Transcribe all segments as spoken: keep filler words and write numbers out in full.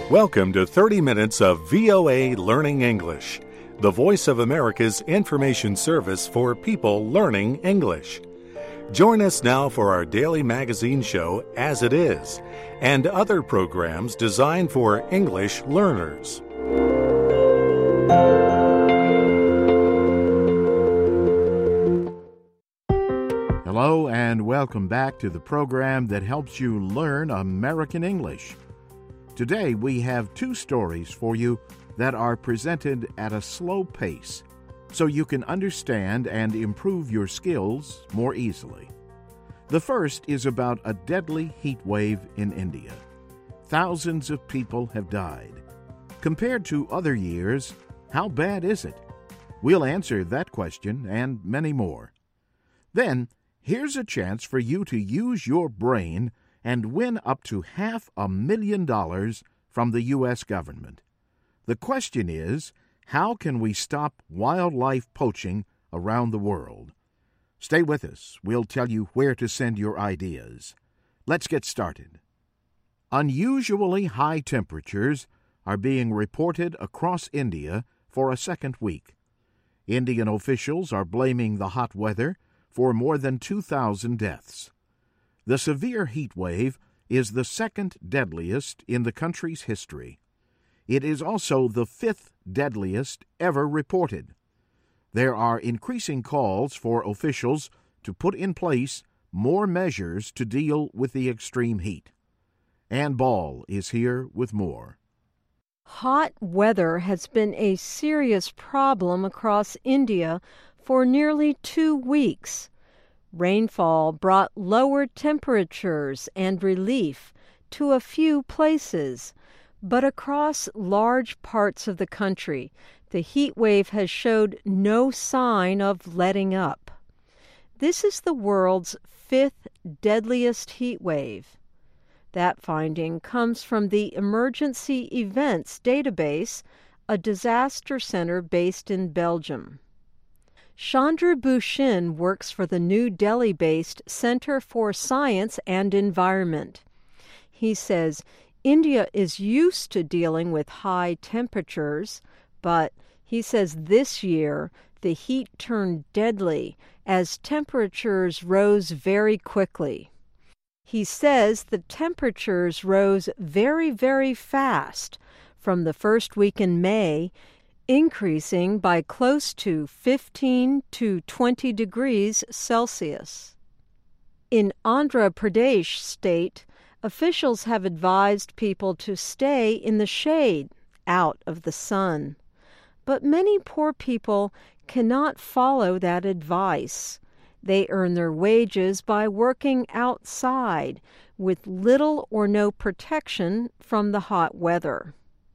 Welcome to thirty minutes of V O A Learning English, the voice of America's information service for people learning English. Join us now for our daily magazine show, As It Is, and other programs designed for English learners. Hello and welcome back to the program that helps you learn American English. Today we have two stories for you that are presented at a slow pace so you can understand and improve your skills more easily. The first is about a deadly heat wave in India. Thousands of people have died. Compared to other years, how bad is it? We'll answer that question and many more. Then, here's a chance for you to use your brain and win up to half a million dollars from the U S government. The question is, how can we stop wildlife poaching around the world? Stay with us. We'll tell you where to send your ideas. Let's get started. Unusually high temperatures are being reported across India for a second week. Indian officials are blaming the hot weather for more than two thousand deaths. The severe heat wave is the second deadliest in the country's history. It is also the fifth deadliest ever reported. There are increasing calls for officials to put in place more measures to deal with the extreme heat. Ann Ball is here with more. Hot weather has been a serious problem across India for nearly two weeks. Rainfall brought lower temperatures and relief to a few places, but across large parts of the country, the heat wave has showed no sign of letting up. This is the world's fifth deadliest heat wave. That finding comes from the Emergency Events Database, a disaster center based in Belgium. Chandra Bhushan works for the New Delhi-based Center for Science and Environment. He says India is used to dealing with high temperatures, but he says this year the heat turned deadly as temperatures rose very quickly. He says the temperatures rose very, very fast from the first week in May, increasing by close to fifteen to twenty degrees Celsius. In Andhra Pradesh state, officials have advised people to stay in the shade, out of the sun. But many poor people cannot follow that advice. They earn their wages by working outside with little or no protection from the hot weather.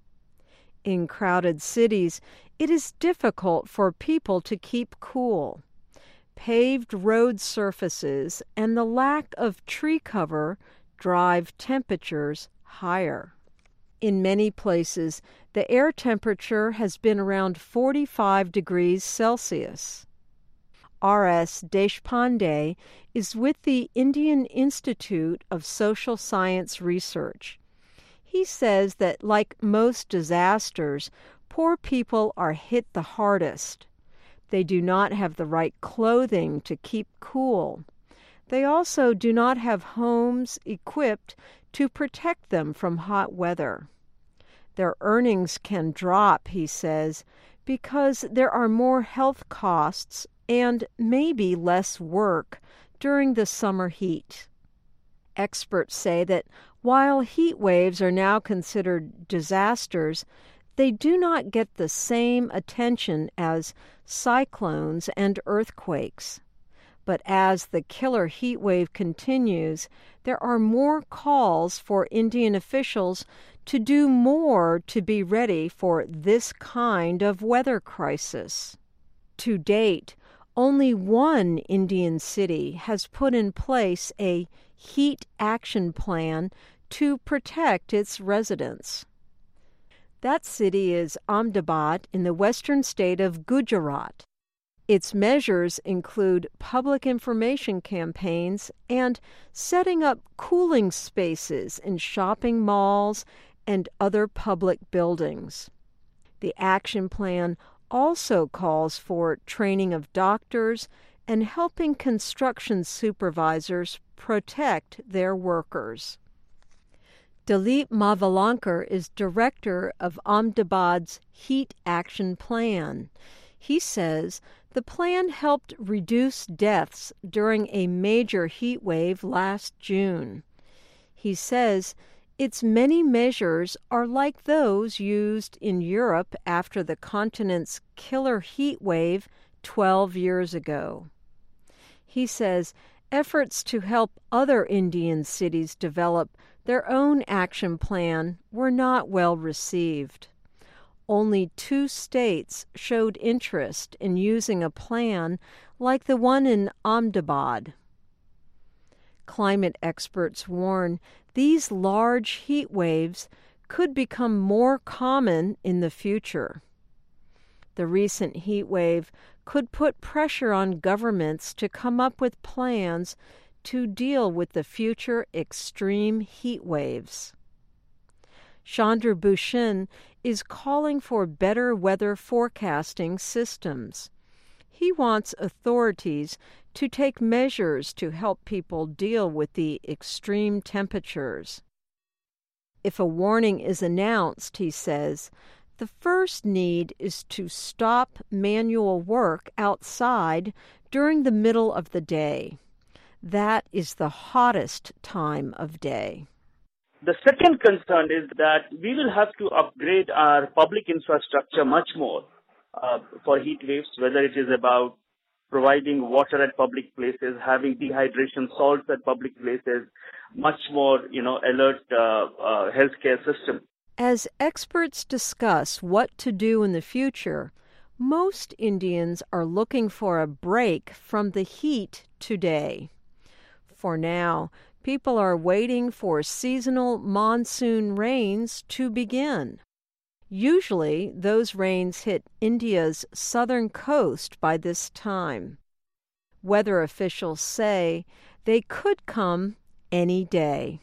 In crowded cities, it is difficult for people to keep cool. Paved road surfaces and the lack of tree cover drive temperatures higher. In many places, the air temperature has been around forty-five degrees Celsius. R S Deshpande is with the Indian Institute of Social Science Research. He says that, like most disasters, poor people are hit the hardest. They do not have the right clothing to keep cool. They also do not have homes equipped to protect them from hot weather. Their earnings can drop, he says, because there are more health costs and maybe less work during the summer heat. Experts say that while heat waves are now considered disasters, they do not get the same attention as cyclones and earthquakes. But as the killer heat wave continues, there are more calls for Indian officials to do more to be ready for this kind of weather crisis. To date, only one Indian city has put in place a heat action plan to protect its residents. That city is Ahmedabad in the western state of Gujarat. Its measures include public information campaigns and setting up cooling spaces in shopping malls and other public buildings. The action plan also calls for training of doctors and helping construction supervisors protect their workers. Dilip Mavalankar is director of Ahmedabad's Heat Action Plan. He says the plan helped reduce deaths during a major heat wave last June. He says its many measures are like those used in Europe after the continent's killer heat wave twelve years ago. He says efforts to help other Indian cities develop their own action plan were not well received. Only two states showed interest in using a plan like the one in Ahmedabad. Climate experts warn these large heat waves could become more common in the future. The recent heat wave could put pressure on governments to come up with plans to deal with the future extreme heat waves. Chandra Bhushan is calling for better weather forecasting systems. He wants authorities to take measures to help people deal with the extreme temperatures. If a warning is announced, he says, the first need is to stop manual work outside during the middle of the day. That is the hottest time of day. The second concern is that we will have to upgrade our public infrastructure much more uh, for heat waves, whether it is about providing water at public places, having dehydration salts at public places, much more, you know, alert uh, uh, healthcare system. As experts discuss what to do in the future, most Indians are looking for a break from the heat today. For now, people are waiting for seasonal monsoon rains to begin. Usually, those rains hit India's southern coast by this time. Weather officials say they could come any day.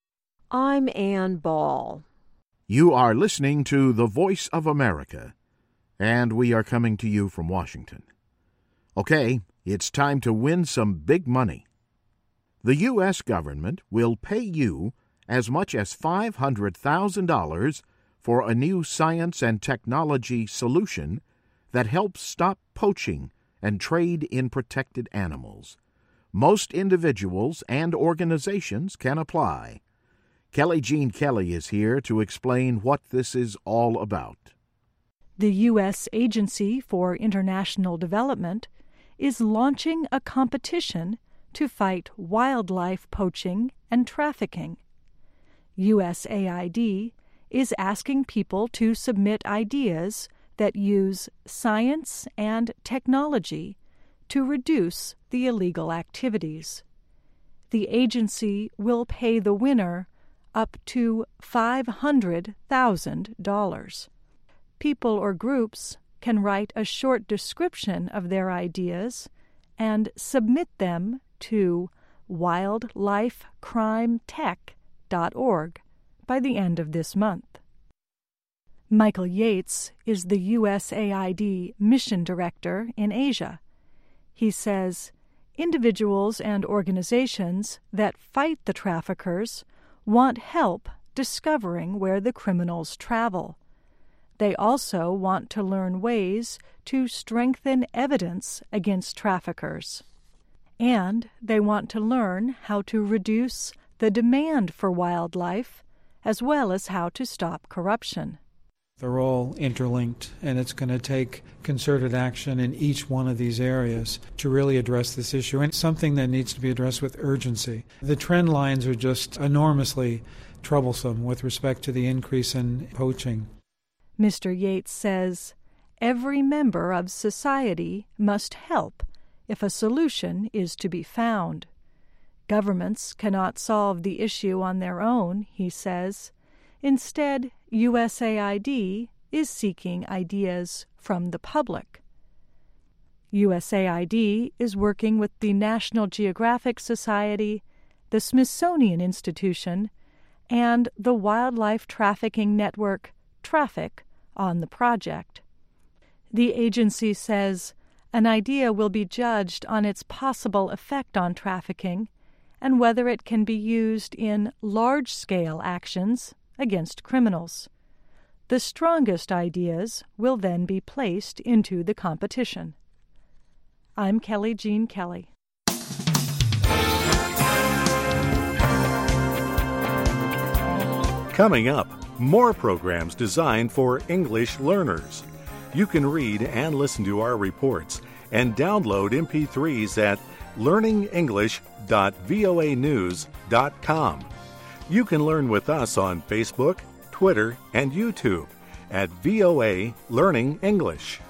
I'm Ann Ball. You are listening to The Voice of America, and we are coming to you from Washington. Okay, it's time to win some big money. The U S government will pay you as much as five hundred thousand dollars for a new science and technology solution that helps stop poaching and trade in protected animals. Most individuals and organizations can apply. Kelly Jean Kelly is here to explain what this is all about. The U S Agency for International Development is launching a competition to fight wildlife poaching and trafficking. U S A I D is asking people to submit ideas that use science and technology to reduce the illegal activities. The agency will pay the winner up to five hundred thousand dollars. People or groups can write a short description of their ideas and submit them to wildlife crime tech dot org by the end of this month. Michael Yates is the U S A I D Mission Director in Asia. He says individuals and organizations that fight the traffickers want help discovering where the criminals travel. They also want to learn ways to strengthen evidence against traffickers. And they want to learn how to reduce the demand for wildlife, as well as how to stop corruption. They're all interlinked, and it's going to take concerted action in each one of these areas to really address this issue, and it's something that needs to be addressed with urgency. The trend lines are just enormously troublesome with respect to the increase in poaching. Mister Yates says every member of society must help if a solution is to be found. Governments cannot solve the issue on their own, he says. Instead, U S A I D is seeking ideas from the public. U S A I D is working with the National Geographic Society, the Smithsonian Institution, and the wildlife trafficking network Traffic on the project. The agency says an idea will be judged on its possible effect on trafficking and whether it can be used in large-scale actions against criminals. The strongest ideas will then be placed into the competition. I'm Kelly Jean Kelly. Coming up, more programs designed for English learners. You can read and listen to our reports and download M P threes at learning english dot voa news dot com. You can learn with us on Facebook, Twitter, and YouTube at V O A Learning English.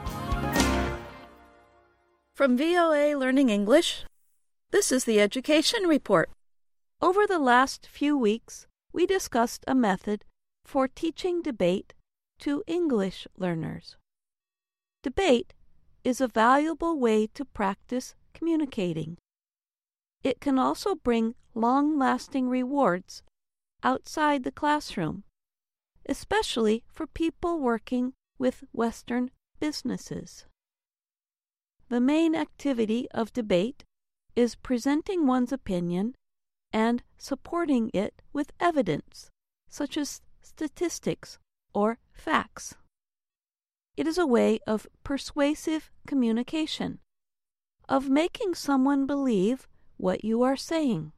From V O A Learning English, this is the Education Report. Over the last few weeks, we discussed a method for teaching debate to English learners. Debate is a valuable way to practice communicating. It can also bring long-lasting rewards outside the classroom, especially for people working with Western businesses. The main activity of debate is presenting one's opinion and supporting it with evidence, such as statistics or facts. It is a way of persuasive communication, of making someone believe what you are saying.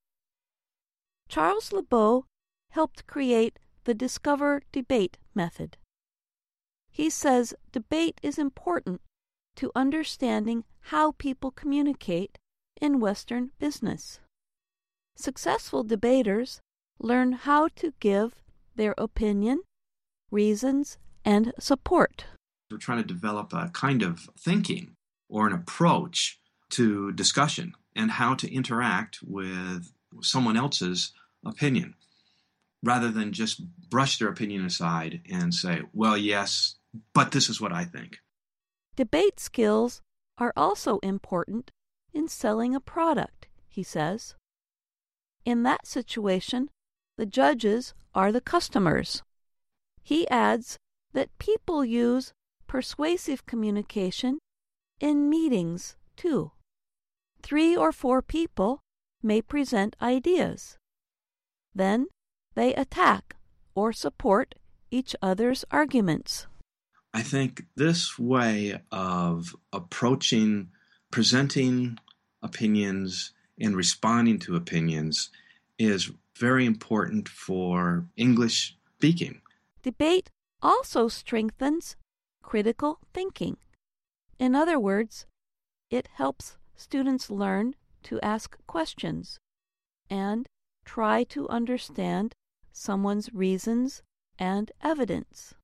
Charles Lebeau helped create the Discover Debate method. He says debate is important to understanding how people communicate in Western business. Successful debaters learn how to give their opinion, reasons, and support. We're trying to develop a kind of thinking or an approach to discussion and how to interact with someone else's opinion, rather than just brush their opinion aside and say, well, yes, but this is what I think. Debate skills are also important in selling a product, he says. In that situation, the judges are the customers. He adds that people use persuasive communication in meetings, too. Three or four people may present ideas. Then they attack or support each other's arguments. I think this way of approaching, presenting opinions and responding to opinions is very important for English speaking. Debate also strengthens critical thinking. In other words, it helps students learn to ask questions and try to understand someone's reasons and evidence.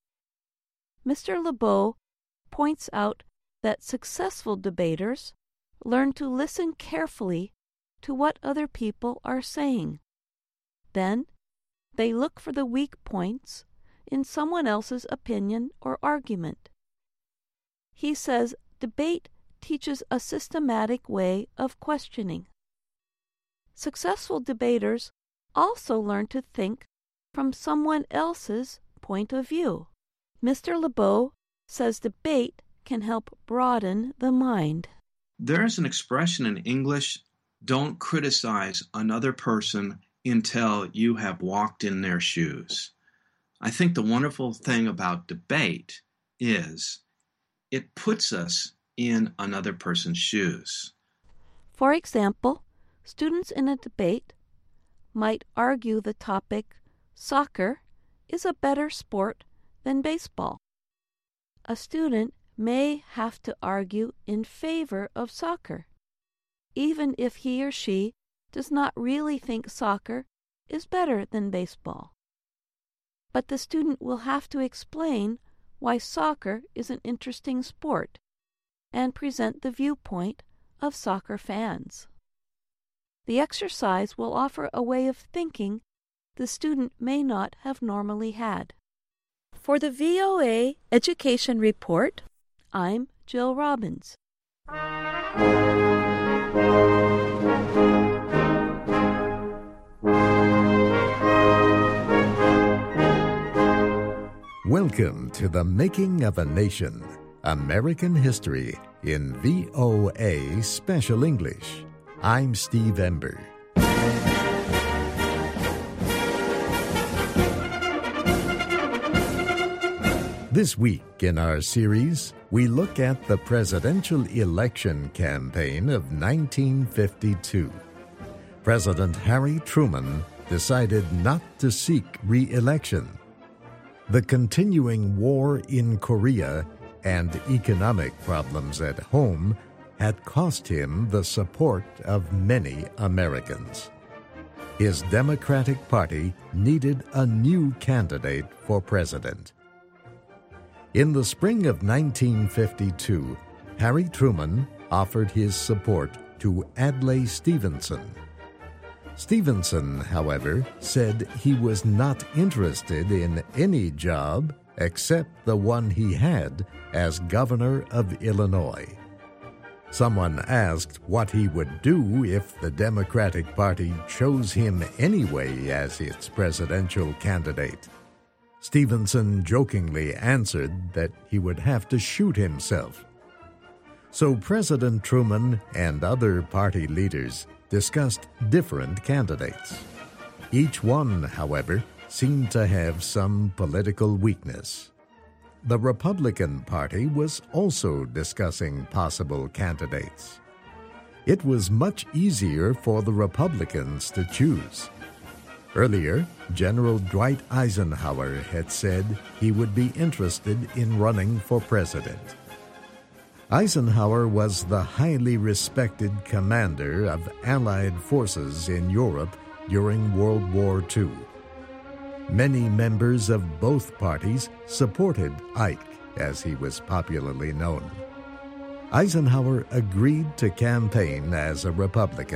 Mister Lebeau points out that successful debaters learn to listen carefully to what other people are saying. Then, they look for the weak points in someone else's opinion or argument. He says debate teaches a systematic way of questioning. Successful debaters also learn to think from someone else's point of view. Mister Lebeau says debate can help broaden the mind. There's an expression in English, don't criticize another person until you have walked in their shoes. I think the wonderful thing about debate is it puts us in another person's shoes. For example, students in a debate might argue the topic, soccer is a better sport than baseball. A student may have to argue in favor of soccer, even if he or she does not really think soccer is better than baseball. But the student will have to explain why soccer is an interesting sport and present the viewpoint of soccer fans. The exercise will offer a way of thinking the student may not have normally had. For the V O A Education Report, I'm Jill Robbins. Welcome to The Making of a Nation, American History in V O A Special English. I'm Steve Ember. This week in our series, we look at the presidential election campaign of nineteen fifty-two. President Harry Truman decided not to seek re-election. The continuing war in Korea and economic problems at home had cost him the support of many Americans. His Democratic Party needed a new candidate for president. In the spring of nineteen fifty-two, Harry Truman offered his support to Adlai Stevenson. Stevenson, however, said he was not interested in any job except the one he had as governor of Illinois. Someone asked what he would do if the Democratic Party chose him anyway as its presidential candidate. Stevenson jokingly answered that he would have to shoot himself. So President Truman and other party leaders discussed different candidates. Each one, however, seemed to have some political weakness. The Republican Party was also discussing possible candidates. It was much easier for the Republicans to choose. Earlier, General Dwight Eisenhower had said he would be interested in running for president. Eisenhower was the highly respected commander of Allied forces in Europe during World War Two. Many members of both parties supported Ike, as he was popularly known. Eisenhower agreed to campaign as a Republican.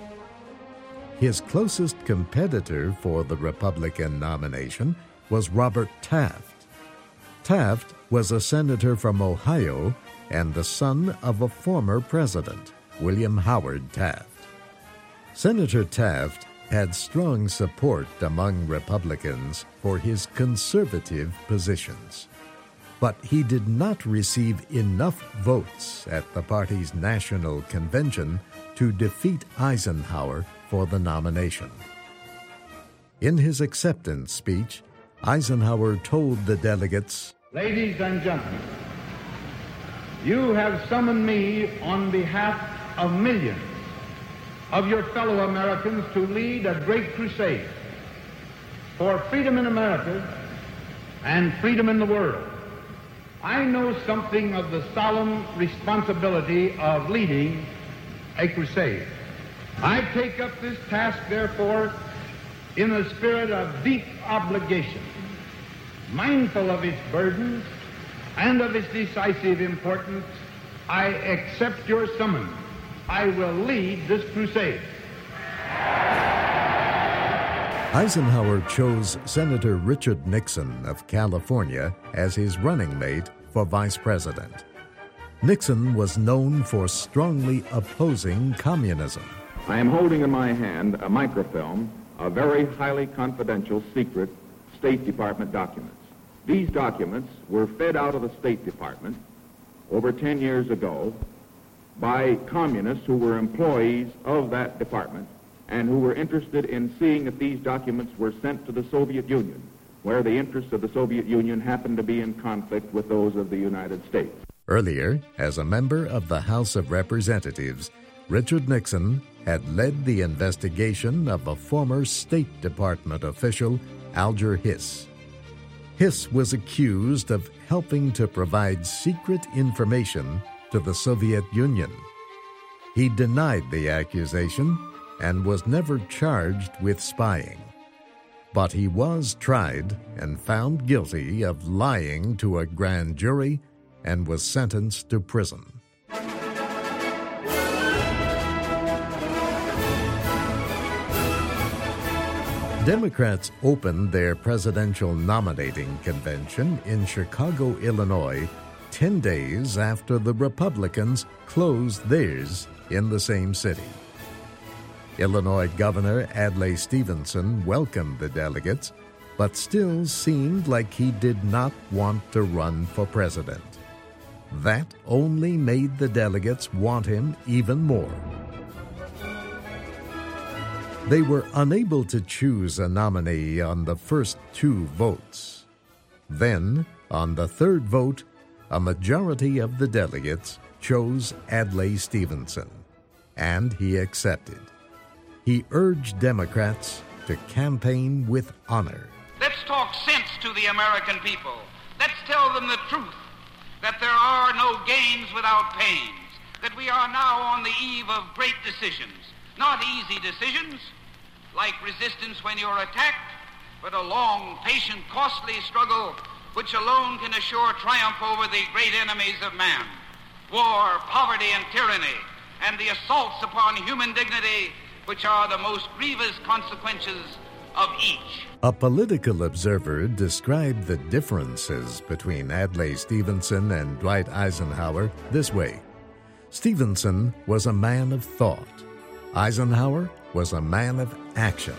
His closest competitor for the Republican nomination was Robert Taft. Taft was a senator from Ohio and the son of a former president, William Howard Taft. Senator Taft had strong support among Republicans for his conservative positions, but he did not receive enough votes at the party's national convention to defeat Eisenhower for the nomination. In his acceptance speech, Eisenhower told the delegates, "Ladies and gentlemen, you have summoned me on behalf of millions of your fellow Americans to lead a great crusade for freedom in America and freedom in the world. I know something of the solemn responsibility of leading a crusade. I take up this task, therefore, in a spirit of deep obligation, mindful of its burdens and of its decisive importance. I accept your summons. I will lead this crusade." Eisenhower chose Senator Richard Nixon of California as his running mate for vice president. Nixon was known for strongly opposing communism. I am holding in my hand a microfilm of very highly confidential, secret State Department documents. These documents were fed out of the State Department over ten years ago by communists who were employees of that department and who were interested in seeing if these documents were sent to the Soviet Union, where the interests of the Soviet Union happened to be in conflict with those of the United States. Earlier, as a member of the House of Representatives, Richard Nixon had led the investigation of a former State Department official, Alger Hiss. Hiss was accused of helping to provide secret information to the Soviet Union. He denied the accusation and was never charged with spying. But he was tried and found guilty of lying to a grand jury and was sentenced to prison. Democrats opened their presidential nominating convention in Chicago, Illinois, ten days after the Republicans closed theirs in the same city. Illinois Governor Adlai Stevenson welcomed the delegates, but still seemed like he did not want to run for president. That only made the delegates want him even more. They were unable to choose a nominee on the first two votes. Then, on the third vote, a majority of the delegates chose Adlai Stevenson, and he accepted. He urged Democrats to campaign with honor. Let's talk sense to the American people. Let's tell them the truth, that there are no gains without pains, that we are now on the eve of great decisions, not easy decisions, like resistance when you're attacked, but a long, patient, costly struggle which alone can assure triumph over the great enemies of man, war, poverty, and tyranny, and the assaults upon human dignity, which are the most grievous consequences of each. A political observer described the differences between Adlai Stevenson and Dwight Eisenhower this way. Stevenson was a man of thought. Eisenhower was a man of action.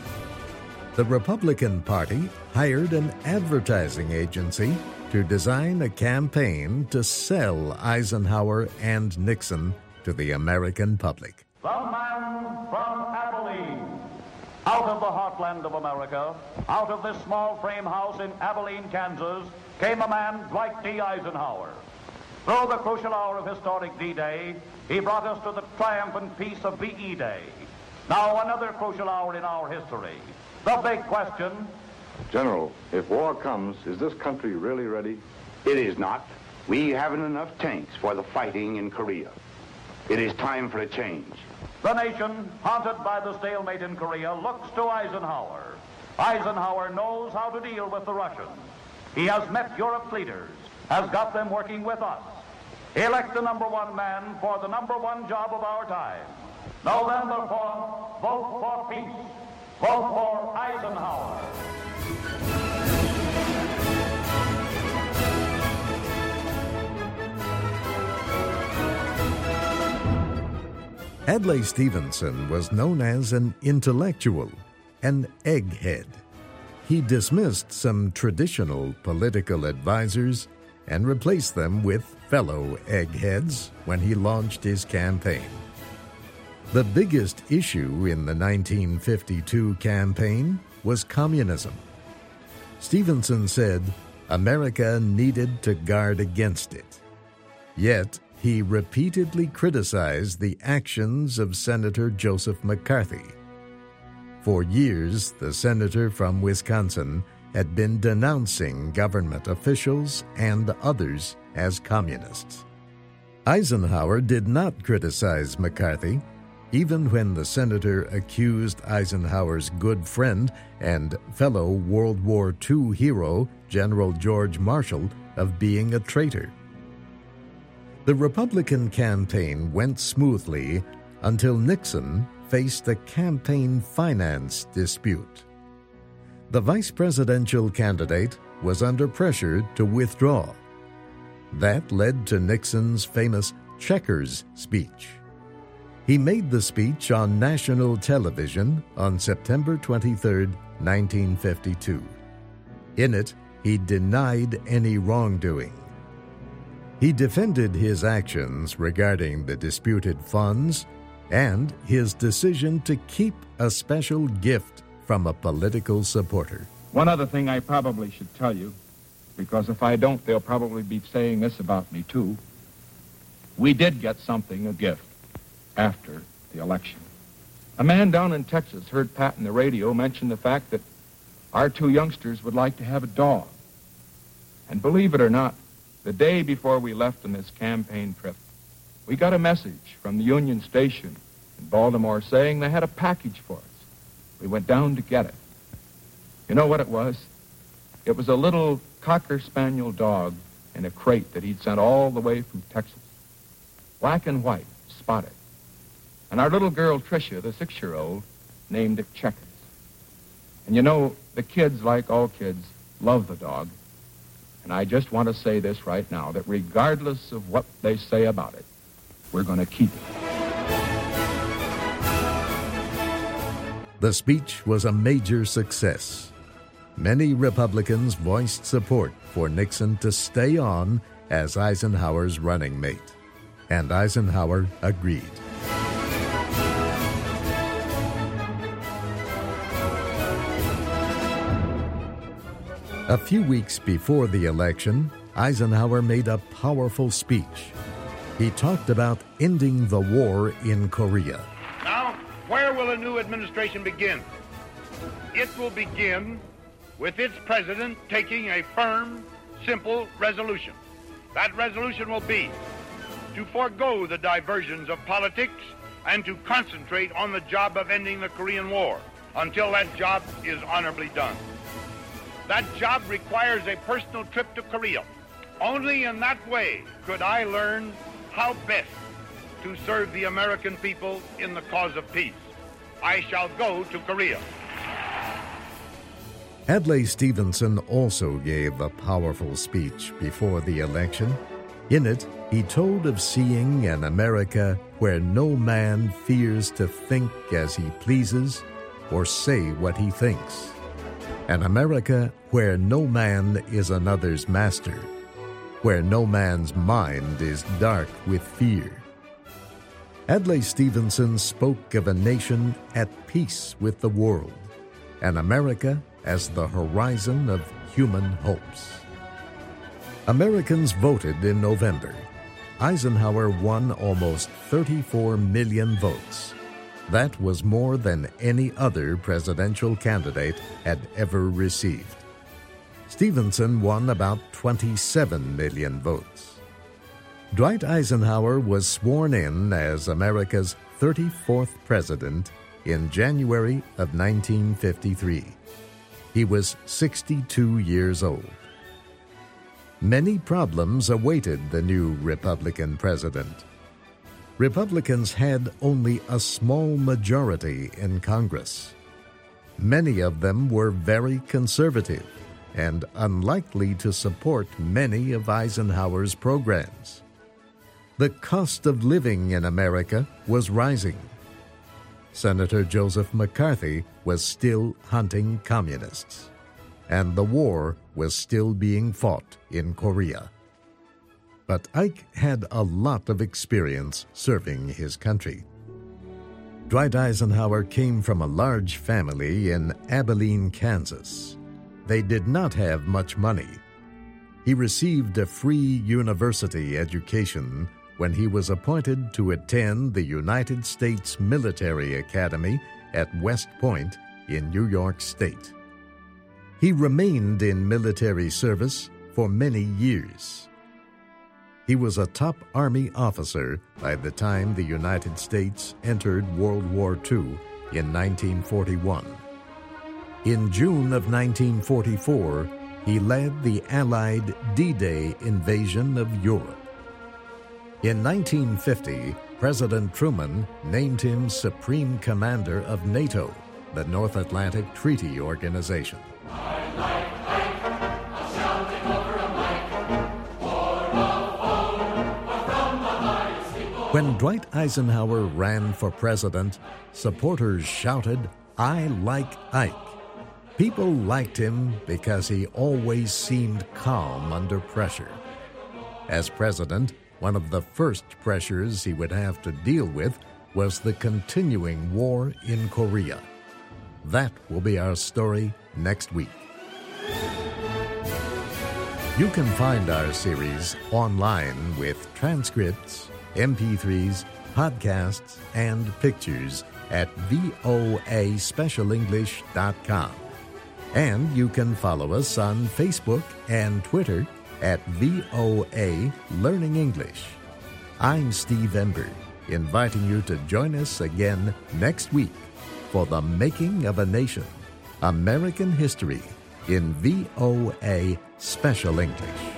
The Republican Party hired an advertising agency to design a campaign to sell Eisenhower and Nixon to the American public. The man from Abilene, out of the heartland of America, out of this small frame house in Abilene, Kansas, came a man, Dwight D. Eisenhower. Through the crucial hour of historic D-Day, he brought us to the triumphant peace of V E Day. Now another crucial hour in our history. The big question. General, if war comes, is this country really ready? It is not. We haven't enough tanks for the fighting in Korea. It is time for a change. The nation, haunted by the stalemate in Korea, looks to Eisenhower. Eisenhower knows how to deal with the Russians. He has met Europe's leaders, has got them working with us. Elect the number one man for the number one job of our time. Now then, therefore, vote for peace. Vote for Eisenhower. Adlai Stevenson was known as an intellectual, an egghead. He dismissed some traditional political advisors and replaced them with fellow eggheads when he launched his campaign. The biggest issue in the nineteen fifty-two campaign was communism. Stevenson said America needed to guard against it. Yet, he repeatedly criticized the actions of Senator Joseph McCarthy. For years, the senator from Wisconsin had been denouncing government officials and others as communists. Eisenhower did not criticize McCarthy, even when the senator accused Eisenhower's good friend and fellow World War Two hero, General George Marshall, of being a traitor. The Republican campaign went smoothly until Nixon faced a campaign finance dispute. The vice presidential candidate was under pressure to withdraw. That led to Nixon's famous Checkers speech. He made the speech on national television on September twenty-third, nineteen fifty-two. In it, he denied any wrongdoing. He defended his actions regarding the disputed funds and his decision to keep a special gift from a political supporter. One other thing I probably should tell you, because if I don't, they'll probably be saying this about me too. We did get something, a gift, after the election. A man down in Texas heard Pat on the radio mention the fact that our two youngsters would like to have a dog. And believe it or not, the day before we left on this campaign trip, we got a message from the Union Station in Baltimore saying they had a package for us. We went down to get it. You know what it was? It was a little Cocker Spaniel dog in a crate that he'd sent all the way from Texas. Black and white, spotted. And our little girl, Tricia, the six-year-old, named it Checkers. And you know, the kids, like all kids, love the dog. And I just want to say this right now, that regardless of what they say about it, we're going to keep it. The speech was a major success. Many Republicans voiced support for Nixon to stay on as Eisenhower's running mate, and Eisenhower agreed. A few weeks before the election, Eisenhower made a powerful speech. He talked about ending the war in Korea. Now, where will a new administration begin? It will begin with its president taking a firm, simple resolution. That resolution will be to forego the diversions of politics and to concentrate on the job of ending the Korean War until that job is honorably done. That job requires a personal trip to Korea. Only in that way could I learn how best to serve the American people in the cause of peace. I shall go to Korea. Adlai Stevenson also gave a powerful speech before the election. In it, he told of seeing an America where no man fears to think as he pleases or say what he thinks. An America where no man is another's master, where no man's mind is dark with fear. Adlai Stevenson spoke of a nation at peace with the world, and America as the horizon of human hopes. Americans voted in November. Eisenhower won almost thirty-four million votes. That was more than any other presidential candidate had ever received. Stevenson won about twenty-seven million votes. Dwight Eisenhower was sworn in as America's thirty-fourth president in January of nineteen fifty-three. He was sixty-two years old. Many problems awaited the new Republican president. Republicans had only a small majority in Congress. Many of them were very conservative and unlikely to support many of Eisenhower's programs. The cost of living in America was rising. Senator Joseph McCarthy was still hunting communists, and the war was still being fought in Korea. But Ike had a lot of experience serving his country. Dwight Eisenhower came from a large family in Abilene, Kansas. They did not have much money. He received a free university education when he was appointed to attend the United States Military Academy at West Point in New York State. He remained in military service for many years. He was a top Army officer by the time the United States entered World War Two in nineteen forty-one. In June of nineteen forty-four, he led the Allied D-Day invasion of Europe. In nineteen fifty, President Truman named him Supreme Commander of NATO, the North Atlantic Treaty Organization. When Dwight Eisenhower ran for president, supporters shouted, "I like Ike." People liked him because he always seemed calm under pressure. As president, one of the first pressures he would have to deal with was the continuing war in Korea. That will be our story next week. You can find our series online with transcripts, M P threes, podcasts, and pictures at voa special english dot com. And you can follow us on Facebook and Twitter at V O A Learning English. I'm Steve Ember, inviting you to join us again next week for The Making of a Nation, American History in V O A Special English.